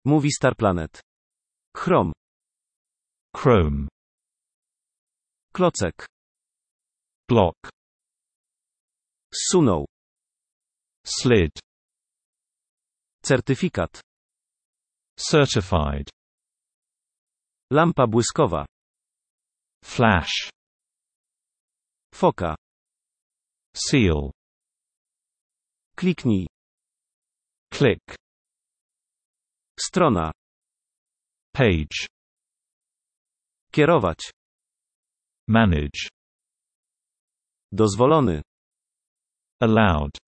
Mówi Starplanet. Chrome. Chrome. Klocek. Block. Zsunął. Slid. Certyfikat. Certified. Lampa błyskowa. Flash. Foka. Seal. Kliknij. Click. Strona. Page. Kierować. Manage. Dozwolony. Allowed.